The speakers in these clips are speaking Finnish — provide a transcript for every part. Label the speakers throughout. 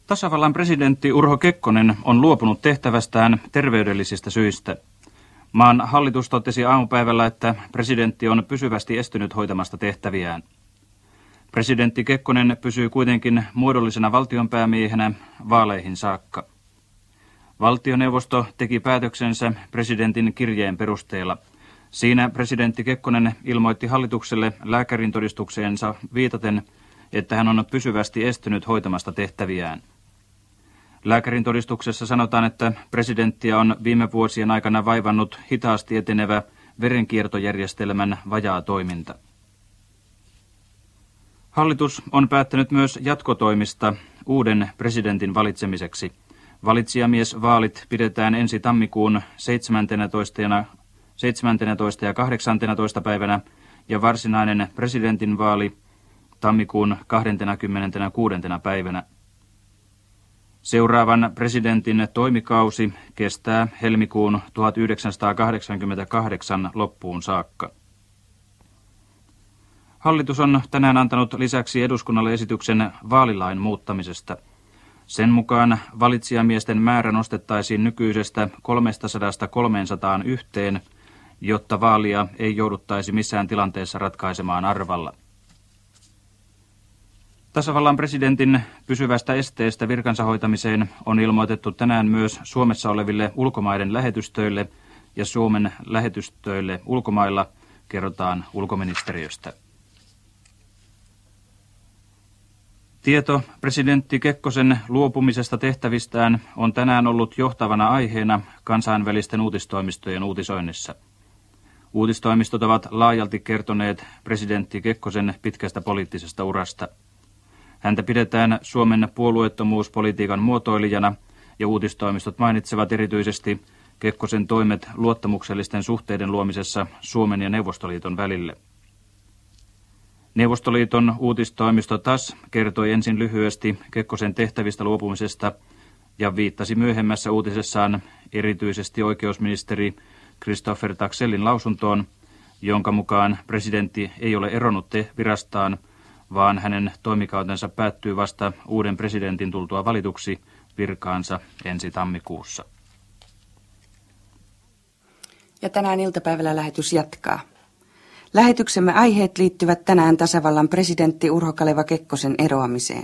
Speaker 1: Tasavallan presidentti Urho Kekkonen on luopunut tehtävästään terveydellisistä syistä. Maan hallitus totesi aamupäivällä, että presidentti on pysyvästi estynyt hoitamasta tehtäviään. Presidentti Kekkonen pysyy kuitenkin muodollisena valtionpäämiehenä vaaleihin saakka. Valtioneuvosto teki päätöksensä presidentin kirjeen perusteella. Siinä presidentti Kekkonen ilmoitti hallitukselle lääkärintodistukseensa viitaten, että hän on pysyvästi estynyt hoitamasta tehtäviään. Lääkärintodistuksessa sanotaan, että presidenttiä on viime vuosien aikana vaivannut hitaasti etenevä verenkiertojärjestelmän vajaa toiminta. Hallitus on päättänyt myös jatkotoimista uuden presidentin valitsemiseksi. Valitsijamiesvaalit pidetään ensi tammikuun 17. ja 18. päivänä ja varsinainen presidentinvaali tammikuun 26. päivänä. Seuraavan presidentin toimikausi kestää helmikuun 1988 loppuun saakka. Hallitus on tänään antanut lisäksi eduskunnalle esityksen vaalilain muuttamisesta. Sen mukaan valitsijamiesten määrä nostettaisiin nykyisestä 300–301, jotta vaalia ei jouduttaisi missään tilanteessa ratkaisemaan arvalla. Tasavallan presidentin pysyvästä esteestä virkansa hoitamiseen on ilmoitettu tänään myös Suomessa oleville ulkomaiden lähetystöille ja Suomen lähetystöille ulkomailla, kerrotaan ulkoministeriöstä. Tieto presidentti Kekkosen luopumisesta tehtävistään on tänään ollut johtavana aiheena kansainvälisten uutistoimistojen uutisoinnissa. Uutistoimistot ovat laajalti kertoneet presidentti Kekkosen pitkästä poliittisesta urasta. Häntä pidetään Suomen puolueettomuuspolitiikan muotoilijana ja uutistoimistot mainitsevat erityisesti Kekkosen toimet luottamuksellisten suhteiden luomisessa Suomen ja Neuvostoliiton välille. Neuvostoliiton uutistoimisto TASS kertoi ensin lyhyesti Kekkosen tehtävistä luopumisesta ja viittasi myöhemmässä uutisessaan erityisesti oikeusministeri Christopher Taxellin lausuntoon, jonka mukaan presidentti ei ole eronnut virastaan, vaan hänen toimikautensa päättyy vasta uuden presidentin tultua valituksi virkaansa ensi tammikuussa.
Speaker 2: Ja tänään iltapäivällä lähetys jatkaa. Lähetyksemme aiheet liittyvät tänään tasavallan presidentti Urho Kaleva Kekkosen eroamiseen.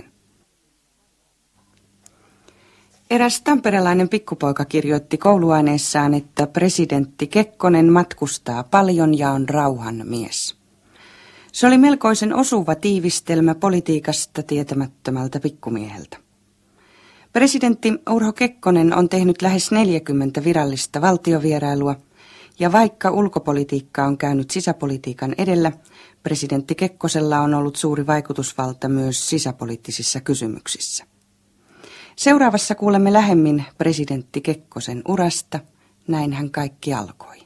Speaker 2: Eräs tamperelainen pikkupoika kirjoitti kouluaineessaan, että presidentti Kekkonen matkustaa paljon ja on rauhan mies. Se oli melkoisen osuva tiivistelmä politiikasta tietämättömältä pikkumieheltä. Presidentti Urho Kekkonen on tehnyt lähes 40 virallista valtiovierailua, ja vaikka ulkopolitiikka on käynyt sisäpolitiikan edellä, presidentti Kekkosella on ollut suuri vaikutusvalta myös sisäpoliittisissa kysymyksissä. Seuraavassa kuulemme lähemmin presidentti Kekkosen urasta. Näin hän kaikki alkoi.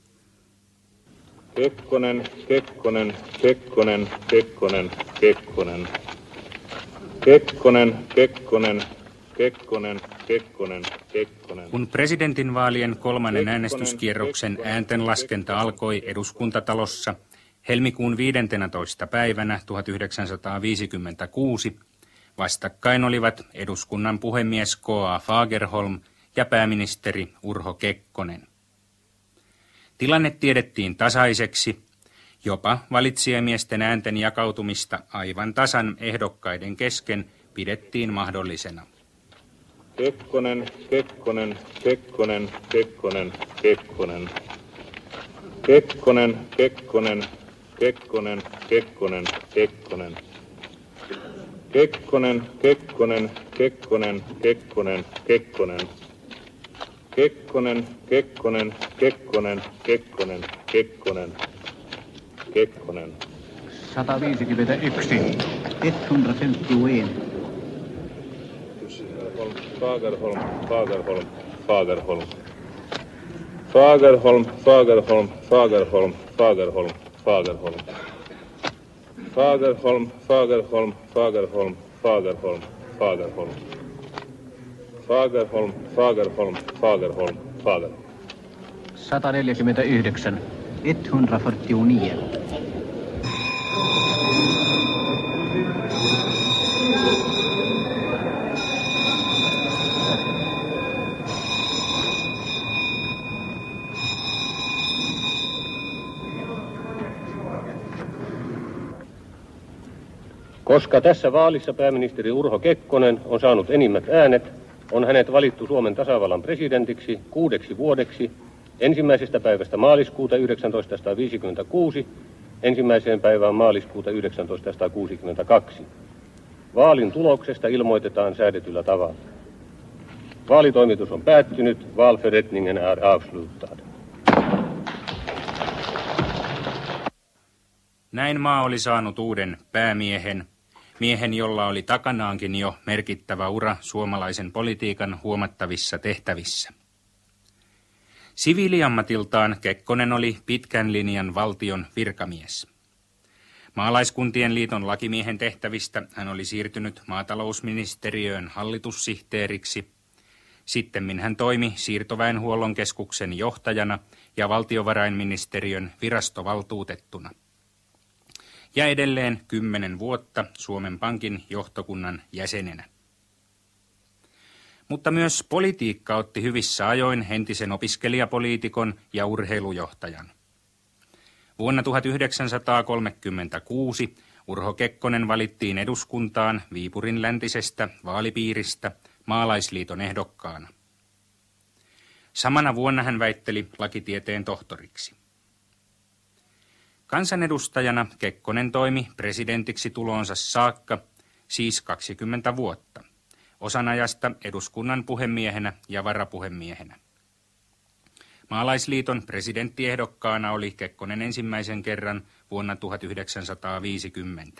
Speaker 3: Kekkonen, Kekkonen, Kekkonen, Kekkonen, Kekkonen. Kekkonen, Kekkonen, Kekkonen, Kekkonen, Kekkonen.
Speaker 4: Kun presidentinvaalien kolmannen äänestyskierroksen ääntenlaskenta alkoi Eduskuntatalossa helmikuun 15. päivänä 1956, vastakkain olivat eduskunnan puhemies K.A. Fagerholm ja pääministeri Urho Kekkonen. Tilanne tiedettiin tasaiseksi, jopa valitsijamiesten äänten jakautumista aivan tasan ehdokkaiden kesken pidettiin mahdollisena.
Speaker 3: Kekkonen, Kekkonen, Kekkonen, Kekkonen, Kekkonen. Kekkonen, Kekkonen, Kekkonen, Kekkonen, Kekkonen. Kekkonen, Kekkonen, Kekkonen, Kekkonen, Kekkonen. Kekkonen, Kekkonen, Kekkonen, Kekkonen, Kekkonen. Kekkonen.
Speaker 5: 151. 151.
Speaker 3: Fagerholm, Fagerholm, Fagerholm. Fagerholm, Fagerholm, Fagerholm, Fagerholm, Fagerholm. Fagerholm, Fagerholm, Fagerholm, Fagerholm, Fagerholm. Fagerholm, Fagerholm, Fagerholm, Fagerholm.
Speaker 5: 149. 149.
Speaker 6: Koska tässä vaalissa pääministeri Urho Kekkonen on saanut enimmät äänet, on hänet valittu Suomen tasavallan presidentiksi 6 vuodeksi 1. päivästä maaliskuuta 1956 1. päivään maaliskuuta 1962. Vaalin tuloksesta ilmoitetaan säädetyllä tavalla. Vaalitoimitus on päättynyt. Valförrättningen är avslutad.
Speaker 4: Näin maa oli saanut uuden päämiehen, miehen, jolla oli takanaankin jo merkittävä ura suomalaisen politiikan huomattavissa tehtävissä. Siviiliammatiltaan Kekkonen oli pitkän linjan valtion virkamies. Maalaiskuntien liiton lakimiehen tehtävistä hän oli siirtynyt maatalousministeriöön hallitussihteeriksi. Sittemmin hän toimi siirtoväenhuollon keskuksen johtajana ja valtiovarainministeriön virastovaltuutettuna. Ja edelleen 10 vuotta Suomen Pankin johtokunnan jäsenenä. Mutta myös politiikka otti hyvissä ajoin entisen opiskelijapoliitikon ja urheilujohtajan. Vuonna 1936 Urho Kekkonen valittiin eduskuntaan Viipurin läntisestä vaalipiiristä Maalaisliiton ehdokkaana. Samana vuonna hän väitteli lakitieteen tohtoriksi. Kansanedustajana Kekkonen toimi presidentiksi tuloonsa saakka, siis 20 vuotta, osan ajasta eduskunnan puhemiehenä ja varapuhemiehenä. Maalaisliiton presidenttiehdokkaana oli Kekkonen ensimmäisen kerran vuonna 1950.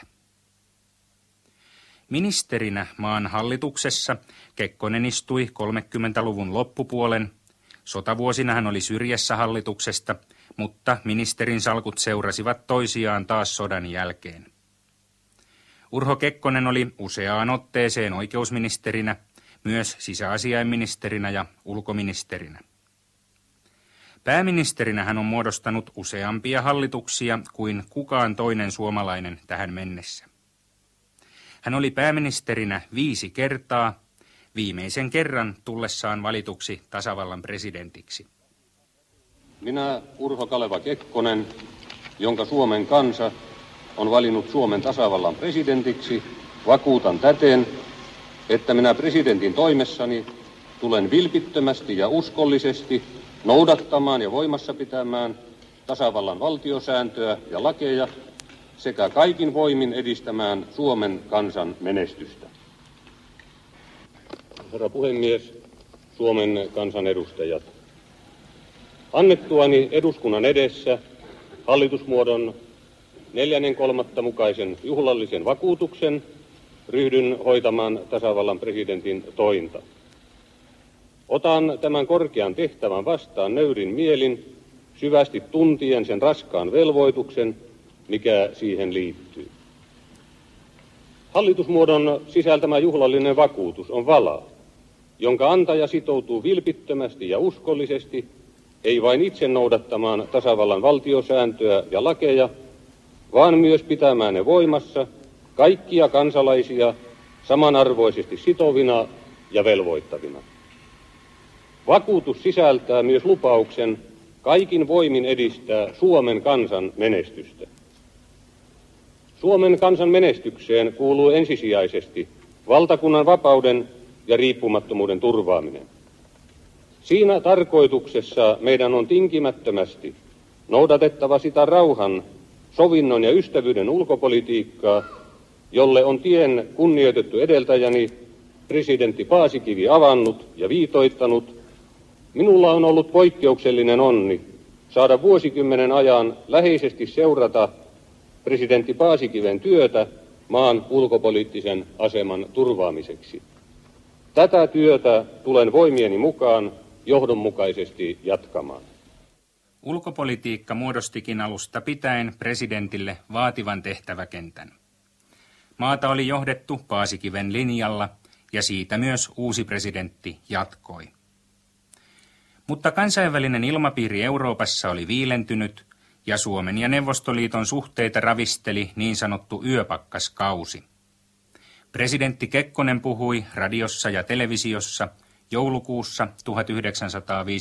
Speaker 4: Ministerinä maan hallituksessa Kekkonen istui 30-luvun loppupuolen. Sotavuosina hän oli syrjässä hallituksesta, mutta ministerin salkut seurasivat toisiaan taas sodan jälkeen. Urho Kekkonen oli useaan otteeseen oikeusministerinä, myös sisäasiainministerinä ja ulkoministerinä. Pääministerinä hän on muodostanut useampia hallituksia kuin kukaan toinen suomalainen tähän mennessä. Hän oli pääministerinä 5 kertaa, viimeisen kerran tullessaan valituksi tasavallan presidentiksi.
Speaker 6: Minä, Urho Kaleva Kekkonen, jonka Suomen kansa on valinnut Suomen tasavallan presidentiksi, vakuutan täten, että minä presidentin toimessani tulen vilpittömästi ja uskollisesti noudattamaan ja voimassa pitämään tasavallan valtiosääntöä ja lakeja sekä kaikin voimin edistämään Suomen kansan menestystä. Herra puhemies, Suomen kansan edustajat. Annettuani eduskunnan edessä hallitusmuodon 4.3. mukaisen juhlallisen vakuutuksen ryhdyn hoitamaan tasavallan presidentin tointa. Otan tämän korkean tehtävän vastaan nöyrin mielin, syvästi tuntien sen raskaan velvoituksen, mikä siihen liittyy. Hallitusmuodon sisältämä juhlallinen vakuutus on vala, jonka antaja sitoutuu vilpittömästi ja uskollisesti, ei vain itse noudattamaan tasavallan valtiosääntöä ja lakeja, vaan myös pitämään ne voimassa kaikkia kansalaisia samanarvoisesti sitovina ja velvoittavina. Vakuutus sisältää myös lupauksen kaikin voimin edistää Suomen kansan menestystä. Suomen kansan menestykseen kuuluu ensisijaisesti valtakunnan vapauden ja riippumattomuuden turvaaminen. Siinä tarkoituksessa meidän on tinkimättömästi noudatettava sitä rauhan, sovinnon ja ystävyyden ulkopolitiikkaa, jolle on tien kunnioitettu edeltäjäni presidentti Paasikivi avannut ja viitoittanut. Minulla on ollut poikkeuksellinen onni saada vuosikymmenen ajan läheisesti seurata presidentti Paasikiven työtä maan ulkopoliittisen aseman turvaamiseksi. Tätä työtä tulen voimieni mukaan johdonmukaisesti jatkamaan.
Speaker 4: Ulkopolitiikka muodostikin alusta pitäen presidentille vaativan tehtäväkentän. Maata oli johdettu Paasikiven linjalla ja siitä myös uusi presidentti jatkoi. Mutta kansainvälinen ilmapiiri Euroopassa oli viilentynyt ja Suomen ja Neuvostoliiton suhteita ravisteli niin sanottu yöpakkaskausi. Presidentti Kekkonen puhui radiossa ja televisiossa joulukuussa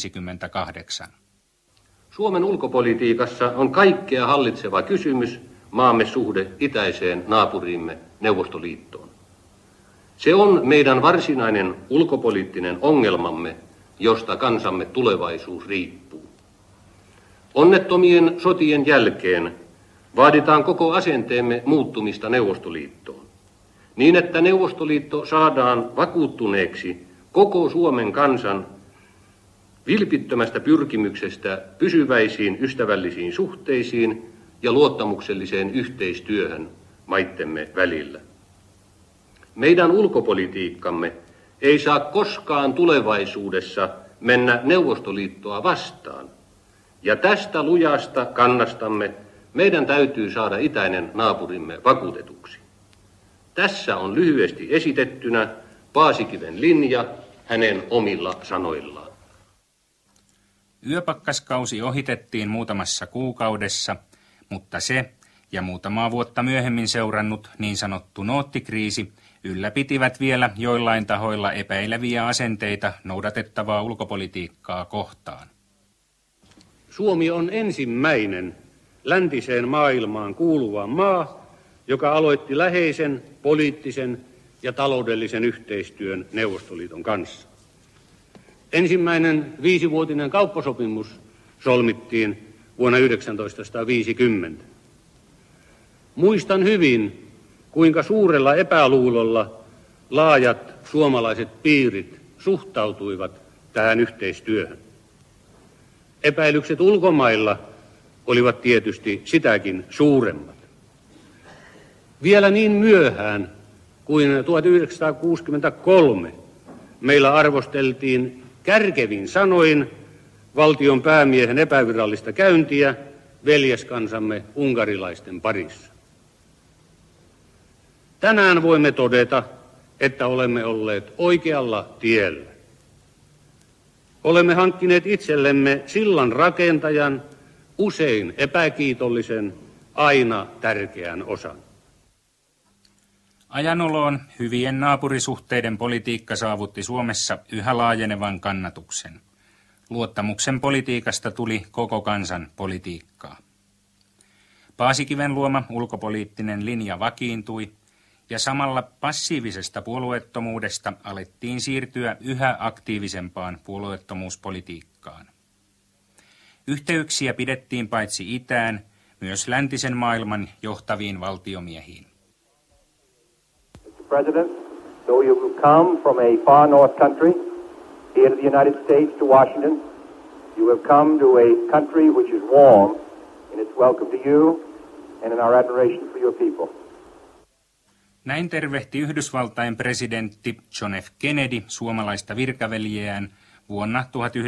Speaker 4: 1958.
Speaker 6: Suomen ulkopolitiikassa on kaikkea hallitseva kysymys maamme suhde itäiseen naapuriimme Neuvostoliittoon. Se on meidän varsinainen ulkopoliittinen ongelmamme, josta kansamme tulevaisuus riippuu. Onnettomien sotien jälkeen vaaditaan koko asenteemme muuttumista Neuvostoliittoon, niin että Neuvostoliitto saadaan vakuuttuneeksi koko Suomen kansan vilpittömästä pyrkimyksestä pysyväisiin ystävällisiin suhteisiin ja luottamukselliseen yhteistyöhön maittemme välillä. Meidän ulkopolitiikkamme ei saa koskaan tulevaisuudessa mennä Neuvostoliittoa vastaan, ja tästä lujasta kannastamme meidän täytyy saada itäinen naapurimme vakuutetuksi. Tässä on lyhyesti esitettynä Paasikiven linja hänen omilla sanoillaan.
Speaker 4: Yöpakkaskausi ohitettiin muutamassa kuukaudessa, mutta se ja muutamaa vuotta myöhemmin seurannut niin sanottu noottikriisi ylläpitivät vielä joillain tahoilla epäileviä asenteita noudatettavaa ulkopolitiikkaa kohtaan.
Speaker 6: Suomi on ensimmäinen läntiseen maailmaan kuuluva maa, joka aloitti läheisen poliittisen ja taloudellisen yhteistyön Neuvostoliiton kanssa. Ensimmäinen 5-vuotinen kauppasopimus solmittiin vuonna 1950. Muistan hyvin, kuinka suurella epäluulolla laajat suomalaiset piirit suhtautuivat tähän yhteistyöhön. Epäilykset ulkomailla olivat tietysti sitäkin suuremmat. Vielä niin myöhään kuin 1963 meillä arvosteltiin kärkevin sanoin valtion päämiehen epävirallista käyntiä veljeskansamme unkarilaisten parissa. Tänään voimme todeta, että olemme olleet oikealla tiellä. Olemme hankkineet itsellemme sillan rakentajan, usein epäkiitollisen, aina tärkeän osan.
Speaker 4: Ajanoloon hyvien naapurisuhteiden politiikka saavutti Suomessa yhä laajenevan kannatuksen. Luottamuksen politiikasta tuli koko kansan politiikkaa. Paasikiven luoma ulkopoliittinen linja vakiintui, ja samalla passiivisesta puolueettomuudesta alettiin siirtyä yhä aktiivisempaan puolueettomuuspolitiikkaan. Yhteyksiä pidettiin paitsi itään, myös läntisen maailman johtaviin valtiomiehiin.
Speaker 7: President, though you have come from a far north country, here to the United States, to Washington, you have come to a country which is warm in its welcome to you and in our admiration for your people.
Speaker 4: Näin tervehti Yhdysvaltain presidentti John F. Kennedy suomalaista virkaveljeään vuonna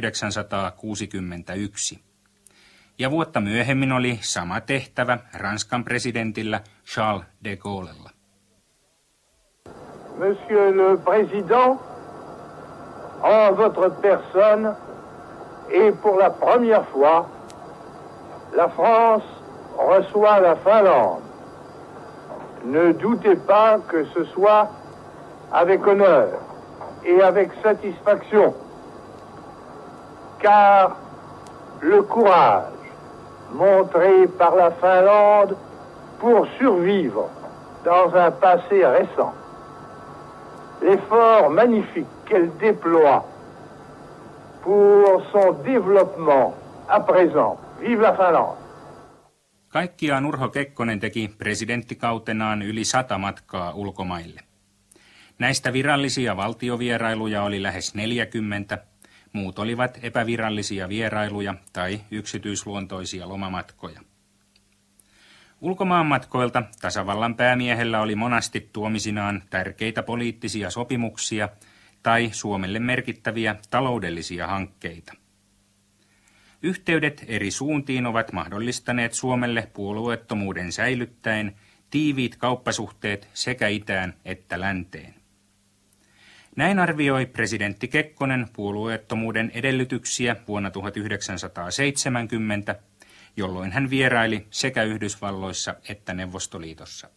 Speaker 4: 1961. Ja vuotta myöhemmin oli sama tehtävä Ranskan presidentillä Charles de Gaulella.
Speaker 8: Monsieur le Président, en votre personne et pour la première fois, la France reçoit la Finlande. Ne doutez pas que ce soit avec honneur et avec satisfaction, car le courage montré par la Finlande pour survivre dans un passé récent, l'effort magnifique qu'elle déploie pour son développement à présent. Vive la Finlande!
Speaker 4: Kaikkiaan Urho Kekkonen teki presidenttikautenaan yli 100 matkaa ulkomaille. Näistä virallisia valtiovierailuja oli lähes 40, muut olivat epävirallisia vierailuja tai yksityisluontoisia lomamatkoja. Ulkomaanmatkoilta tasavallan päämiehellä oli monasti tuomisinaan tärkeitä poliittisia sopimuksia tai Suomelle merkittäviä taloudellisia hankkeita. Yhteydet eri suuntiin ovat mahdollistaneet Suomelle puolueettomuuden säilyttäen tiiviit kauppasuhteet sekä itään että länteen. Näin arvioi presidentti Kekkonen puolueettomuuden edellytyksiä vuonna 1970, jolloin hän vieraili sekä Yhdysvalloissa että Neuvostoliitossa.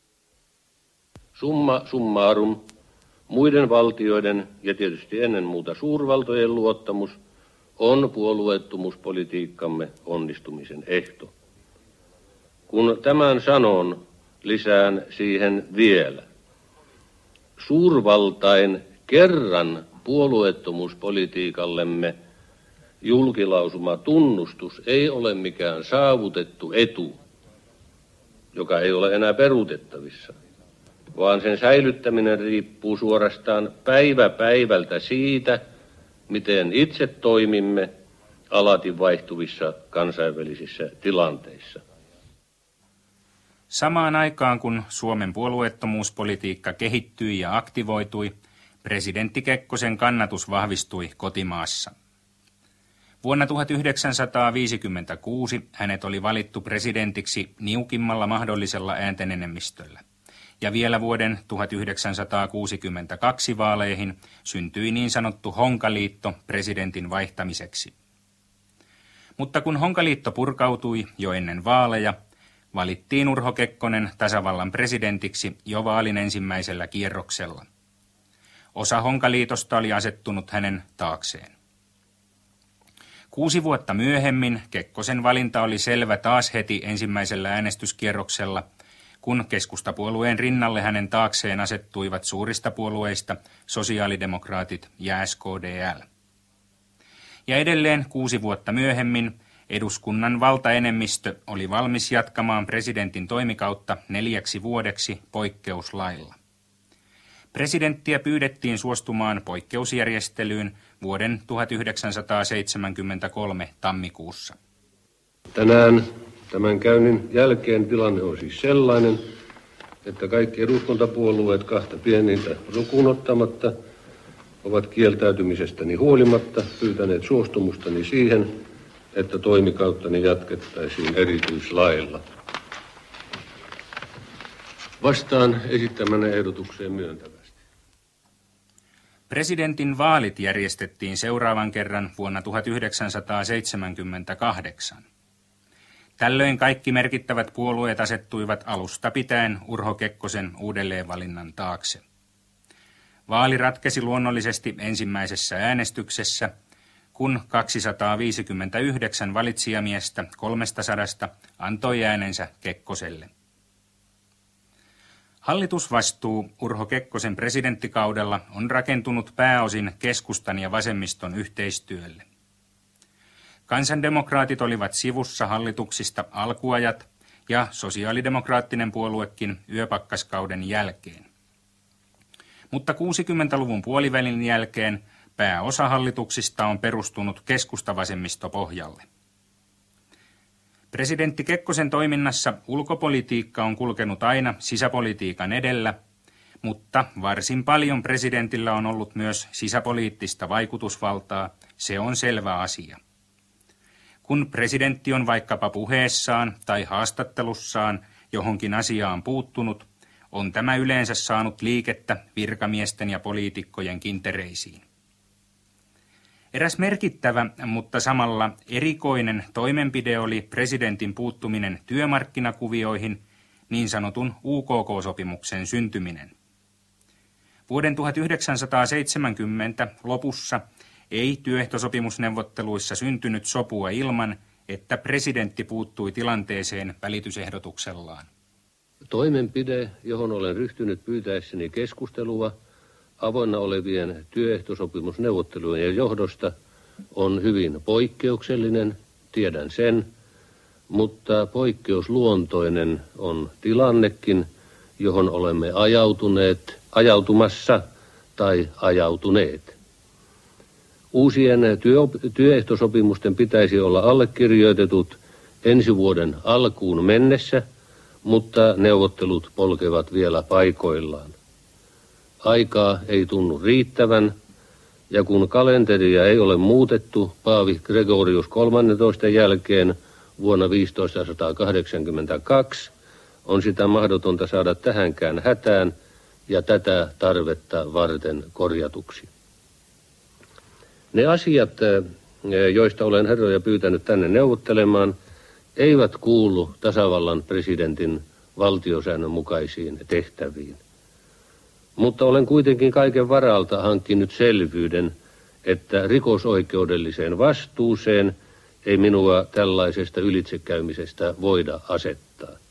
Speaker 6: Summa summarum, muiden valtioiden ja tietysti ennen muuta suurvaltojen luottamus on puolueettomuuspolitiikkamme onnistumisen ehto.
Speaker 9: Kun tämän sanon, lisään siihen vielä. Suurvaltain kerran puolueettomuuspolitiikallemme julkilausuma tunnustus ei ole mikään saavutettu etu, joka ei ole enää peruutettavissa, vaan sen säilyttäminen riippuu suorastaan päivä päivältä siitä, miten itse toimimme alati vaihtuvissa kansainvälisissä tilanteissa.
Speaker 4: Samaan aikaan kun Suomen puolueettomuuspolitiikka kehittyi ja aktivoitui, presidentti Kekkosen kannatus vahvistui kotimaassa. Vuonna 1956 hänet oli valittu presidentiksi niukimmalla mahdollisella ääntenenemmistöllä, ja vielä vuoden 1962 vaaleihin syntyi niin sanottu Honkaliitto presidentin vaihtamiseksi. Mutta kun Honkaliitto purkautui jo ennen vaaleja, valittiin Urho Kekkonen tasavallan presidentiksi jo vaalin ensimmäisellä kierroksella. Osa Honkaliitosta oli asettunut hänen taakseen. 6 vuotta myöhemmin Kekkosen valinta oli selvä taas heti ensimmäisellä äänestyskierroksella, kun keskustapuolueen rinnalle hänen taakseen asettuivat suurista puolueista sosiaalidemokraatit ja SKDL. Ja edelleen 6 vuotta myöhemmin eduskunnan valtaenemmistö oli valmis jatkamaan presidentin toimikautta 4 vuodeksi poikkeuslailla. Presidenttiä pyydettiin suostumaan poikkeusjärjestelyyn vuoden 1973 tammikuussa.
Speaker 9: Tänään tämän käynnin jälkeen tilanne on siis sellainen, että kaikki eduskuntapuolueet 2 pienintä lukuun ottamatta ovat kieltäytymisestäni huolimatta pyytäneet suostumustani siihen, että toimikauttani jatkettaisiin erityislailla. Vastaan esittämänä ehdotukseen myöntävästi.
Speaker 4: Presidentin vaalit järjestettiin seuraavan kerran vuonna 1978. Tällöin kaikki merkittävät puolueet asettuivat alusta pitäen Urho Kekkosen uudelleenvalinnan taakse. Vaali ratkesi luonnollisesti ensimmäisessä äänestyksessä, kun 259 valitsijamiestä 300 antoi äänensä Kekkoselle. Hallitusvastuu Urho Kekkosen presidenttikaudella on rakentunut pääosin keskustan ja vasemmiston yhteistyölle. Kansandemokraatit olivat sivussa hallituksista alkuajat ja sosiaalidemokraattinen puoluekin yöpakkaskauden jälkeen. Mutta 60-luvun puolivälin jälkeen pääosa hallituksista on perustunut keskustavasemmistopohjalle. Presidentti Kekkosen toiminnassa ulkopolitiikka on kulkenut aina sisäpolitiikan edellä, mutta varsin paljon presidentillä on ollut myös sisäpoliittista vaikutusvaltaa, se on selvä asia. Kun presidentti on vaikkapa puheessaan tai haastattelussaan johonkin asiaan puuttunut, on tämä yleensä saanut liikettä virkamiesten ja poliitikkojen kintereisiin. Eräs merkittävä, mutta samalla erikoinen toimenpide oli presidentin puuttuminen työmarkkinakuvioihin, niin sanotun UKK-sopimuksen syntyminen. Vuoden 1970 lopussa ei työehtosopimusneuvotteluissa syntynyt sopua ilman, että presidentti puuttui tilanteeseen välitysehdotuksellaan.
Speaker 9: Toimenpide, johon olen ryhtynyt pyytäessäni keskustelua avoinna olevien työehtosopimusneuvottelujen johdosta, on hyvin poikkeuksellinen, tiedän sen, mutta poikkeusluontoinen on tilannekin, johon olemme ajautumassa tai ajautuneet. Uusien työehtosopimusten pitäisi olla allekirjoitetut ensi vuoden alkuun mennessä, mutta neuvottelut polkevat vielä paikoillaan. Aikaa ei tunnu riittävän, ja kun kalenteria ei ole muutettu Paavi Gregorius 13 jälkeen vuonna 1582, on sitä mahdotonta saada tähänkään hätään ja tätä tarvetta varten korjatuksi. Ne asiat, joista olen herroja pyytänyt tänne neuvottelemaan, eivät kuulu tasavallan presidentin valtiosäännön mukaisiin tehtäviin. Mutta olen kuitenkin kaiken varalta hankkinut selvyyden, että rikosoikeudelliseen vastuuseen ei minua tällaisesta ylitsekäymisestä voida asettaa.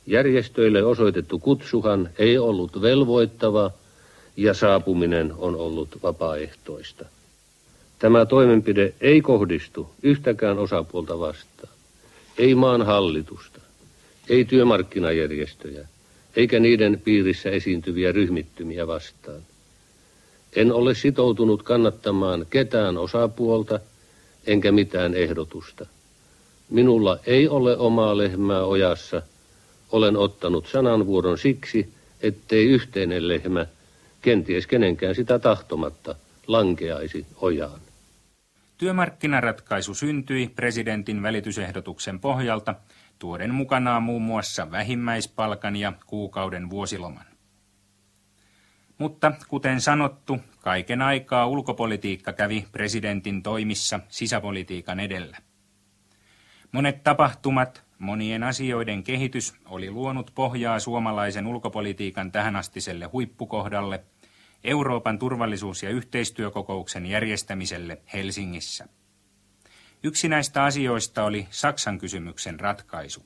Speaker 9: Järjestöille osoitettu kutsuhan ei ollut velvoittava ja saapuminen on ollut vapaaehtoista. Tämä toimenpide ei kohdistu yhtäkään osapuolta vastaan, ei maan hallitusta, ei työmarkkinajärjestöjä, eikä niiden piirissä esiintyviä ryhmittymiä vastaan. En ole sitoutunut kannattamaan ketään osapuolta, enkä mitään ehdotusta. Minulla ei ole omaa lehmää ojassa. Olen ottanut sananvuoron siksi, ettei yhteinen lehmä, kenties kenenkään sitä tahtomatta, lankeaisi ojaan.
Speaker 4: Työmarkkinaratkaisu syntyi presidentin välitysehdotuksen pohjalta, tuoden mukanaan muun muassa vähimmäispalkan ja kuukauden vuosiloman. Mutta kuten sanottu, kaiken aikaa ulkopolitiikka kävi presidentin toimissa sisäpolitiikan edellä. Monet tapahtumat, monien asioiden kehitys oli luonut pohjaa suomalaisen ulkopolitiikan tähänastiselle huippukohdalle, Euroopan turvallisuus- ja yhteistyökokouksen järjestämiselle Helsingissä. Yksi näistä asioista oli Saksan kysymyksen ratkaisu.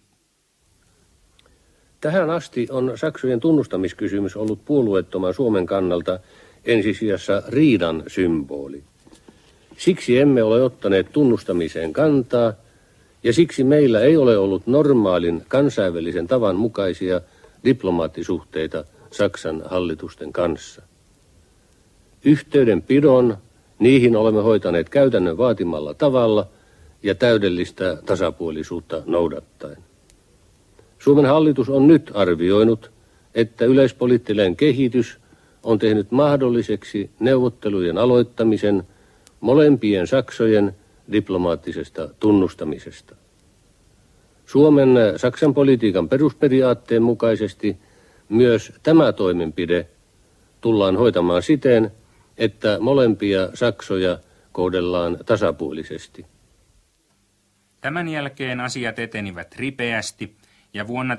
Speaker 9: Tähän asti on saksojen tunnustamiskysymys ollut puolueettoman Suomen kannalta ensisijassa riidan symboli. Siksi emme ole ottaneet tunnustamiseen kantaa, ja siksi meillä ei ole ollut normaalin kansainvälisen tavan mukaisia diplomaattisuhteita Saksan hallitusten kanssa. Yhteydenpidon niihin olemme hoitaneet käytännön vaatimalla tavalla ja täydellistä tasapuolisuutta noudattaen. Suomen hallitus on nyt arvioinut, että yleispoliittinen kehitys on tehnyt mahdolliseksi neuvottelujen aloittamisen molempien Saksojen diplomaattisesta tunnustamisesta. Suomen Saksan politiikan perusperiaatteen mukaisesti myös tämä toimenpide tullaan hoitamaan siten, että molempia Saksoja kohdellaan tasapuolisesti.
Speaker 4: Tämän jälkeen asiat etenivät ripeästi ja vuonna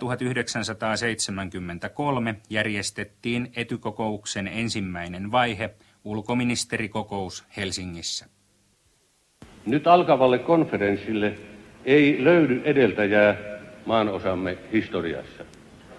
Speaker 4: 1973 järjestettiin etykokouksen ensimmäinen vaihe, ulkoministerikokous Helsingissä.
Speaker 9: Nyt alkavalle konferenssille ei löydy edeltäjää maanosamme historiassa.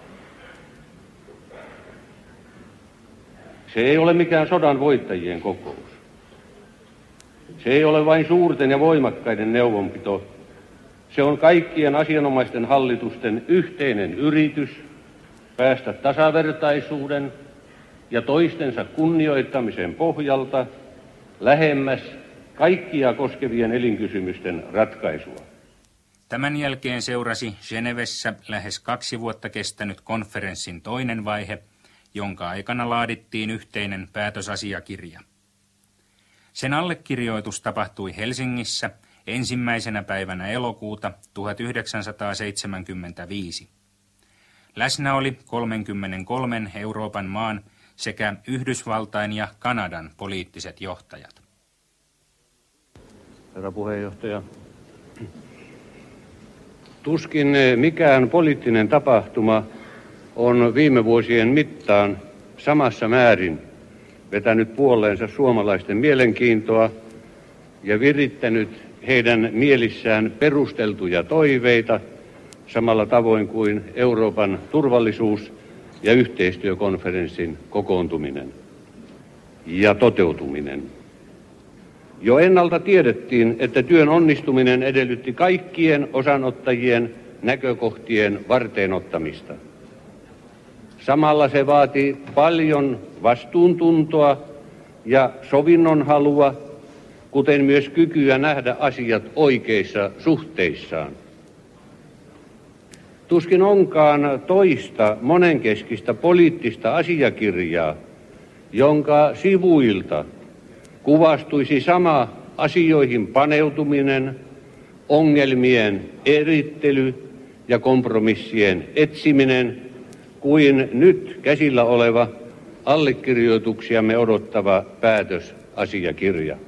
Speaker 9: Se ei ole mikään sodan voittajien kokous. Se ei ole vain suurten ja voimakkaiden neuvonpito. Se on kaikkien asianomaisten hallitusten yhteinen yritys päästä tasavertaisuuden ja toistensa kunnioittamisen pohjalta lähemmäs kaikkia koskevien elinkysymysten ratkaisua.
Speaker 4: Tämän jälkeen seurasi Genevessä lähes 2 vuotta kestänyt konferenssin toinen vaihe, jonka aikana laadittiin yhteinen päätösasiakirja. Sen allekirjoitus tapahtui Helsingissä 1. päivänä elokuuta 1975. Läsnä oli 33 Euroopan maan sekä Yhdysvaltain ja Kanadan poliittiset johtajat.
Speaker 6: Herra puheenjohtaja, tuskin mikään poliittinen tapahtuma on viime vuosien mittaan samassa määrin vetänyt puoleensa suomalaisten mielenkiintoa ja virittänyt heidän mielissään perusteltuja toiveita samalla tavoin kuin Euroopan turvallisuus- ja yhteistyökonferenssin kokoontuminen ja toteutuminen. Jo ennalta tiedettiin, että työn onnistuminen edellytti kaikkien osanottajien näkökohtien varteenottamista. Samalla se vaati paljon vastuuntuntoa ja sovinnonhalua, kuten myös kykyä nähdä asiat oikeissa suhteissaan. Tuskin onkaan toista monenkeskistä poliittista asiakirjaa, jonka sivuilta kuvastuisi sama asioihin paneutuminen, ongelmien erittely ja kompromissien etsiminen kuin nyt käsillä oleva allekirjoituksiamme odottava päätösasiakirja.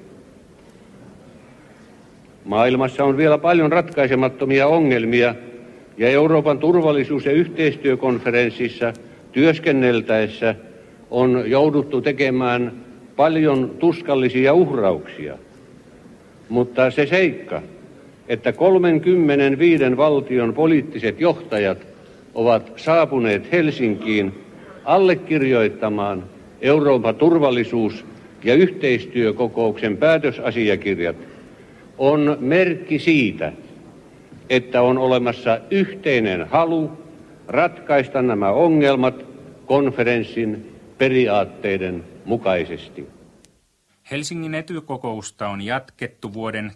Speaker 6: Maailmassa on vielä paljon ratkaisemattomia ongelmia ja Euroopan turvallisuus- ja yhteistyökonferenssissa työskenneltäessä on jouduttu tekemään paljon tuskallisia uhrauksia, mutta se seikka, että 35 valtion poliittiset johtajat
Speaker 9: ovat saapuneet Helsinkiin allekirjoittamaan Euroopan turvallisuus- ja yhteistyökokouksen päätösasiakirjat, on merkki siitä, että on olemassa yhteinen halu ratkaista nämä ongelmat konferenssin periaatteiden mukaisesti.
Speaker 4: Helsingin etykokousta on jatkettu vuoden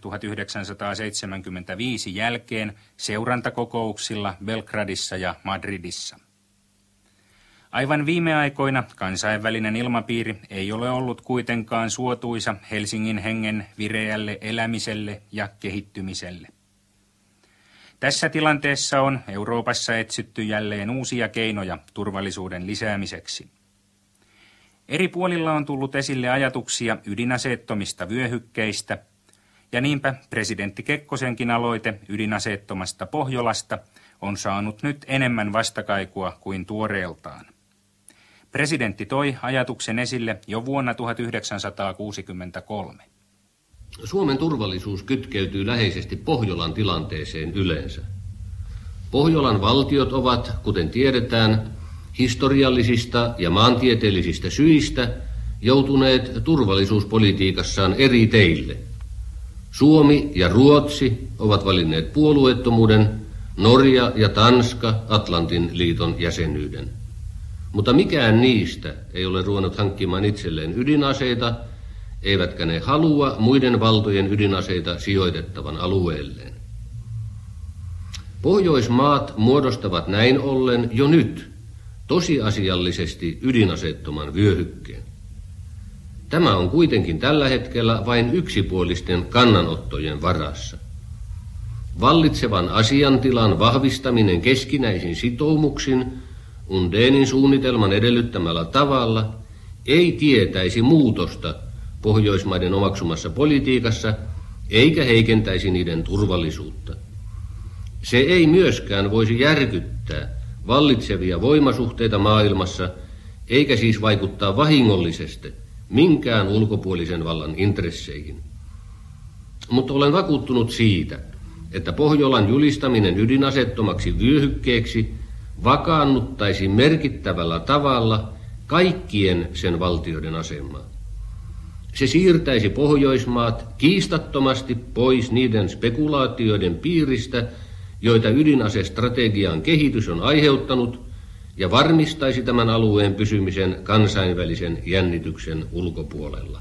Speaker 4: 1975 jälkeen seurantakokouksilla Belgradissa ja Madridissa. Aivan viime aikoina kansainvälinen ilmapiiri ei ole ollut kuitenkaan suotuisa Helsingin hengen vireälle elämiselle ja kehittymiselle. Tässä tilanteessa on Euroopassa etsitty jälleen uusia keinoja turvallisuuden lisäämiseksi. Eri puolilla on tullut esille ajatuksia ydinaseettomista vyöhykkeistä, ja niinpä presidentti Kekkosenkin aloite ydinaseettomasta Pohjolasta on saanut nyt enemmän vastakaikua kuin tuoreeltaan. Presidentti toi ajatuksen esille jo vuonna 1963.
Speaker 9: Suomen turvallisuus kytkeytyy läheisesti Pohjolan tilanteeseen yleensä. Pohjolan valtiot ovat, kuten tiedetään, historiallisista ja maantieteellisistä syistä joutuneet turvallisuuspolitiikassaan eri teille. Suomi ja Ruotsi ovat valinneet puolueettomuuden, Norja ja Tanska Atlantin liiton jäsenyyden. Mutta mikään niistä ei ole ruvennut hankkimaan itselleen ydinaseita, eivätkä ne halua muiden valtojen ydinaseita sijoitettavan alueelleen. Pohjoismaat muodostavat näin ollen jo nyt tosiasiallisesti ydinaseettoman vyöhykkeen. Tämä on kuitenkin tällä hetkellä vain yksipuolisten kannanottojen varassa. Vallitsevan asiantilan vahvistaminen keskinäisin sitoumuksin Undénin suunnitelman edellyttämällä tavalla ei tietäisi muutosta Pohjoismaiden omaksumassa politiikassa eikä heikentäisi niiden turvallisuutta. Se ei myöskään voisi järkyttää vallitsevia voimasuhteita maailmassa, eikä siis vaikuttaa vahingollisesti minkään ulkopuolisen vallan intresseihin. Mutta olen vakuuttunut siitä, että Pohjolan julistaminen ydinaseettomaksi vyöhykkeeksi vakaannuttaisi merkittävällä tavalla kaikkien sen valtioiden asemaa. Se siirtäisi Pohjoismaat kiistattomasti pois niiden spekulaatioiden piiristä, joita ydinasestrategian kehitys on aiheuttanut, ja varmistaisi tämän alueen pysymisen kansainvälisen jännityksen ulkopuolella.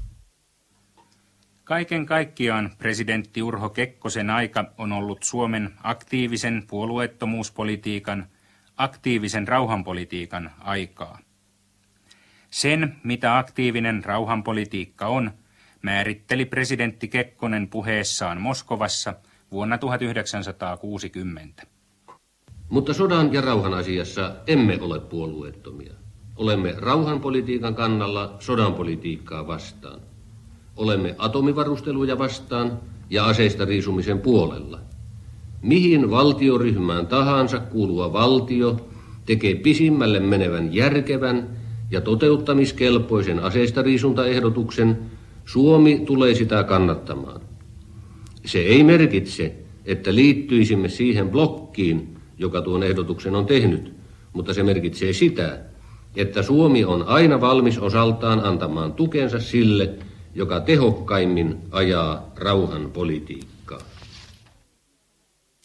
Speaker 4: Kaiken kaikkiaan presidentti Urho Kekkosen aika on ollut Suomen aktiivisen puolueettomuuspolitiikan, aktiivisen rauhanpolitiikan aikaa. Sen, mitä aktiivinen rauhanpolitiikka on, määritteli presidentti Kekkonen puheessaan Moskovassa vuonna 1960.
Speaker 9: Mutta sodan ja rauhan asiassa emme ole puolueettomia. Olemme rauhanpolitiikan kannalla sodanpolitiikkaa vastaan. Olemme atomivarusteluja vastaan ja aseista riisumisen puolella. Mihin valtioryhmään tahansa kuuluva valtio tekee pisimmälle menevän järkevän ja toteuttamiskelpoisen aseistariisuntaehdotuksen, Suomi tulee sitä kannattamaan. Se ei merkitse, että liittyisimme siihen blokkiin, joka tuon ehdotuksen on tehnyt, mutta se merkitsee sitä, että Suomi on aina valmis osaltaan antamaan tukensa sille, joka tehokkaimmin ajaa rauhan politiikkaa.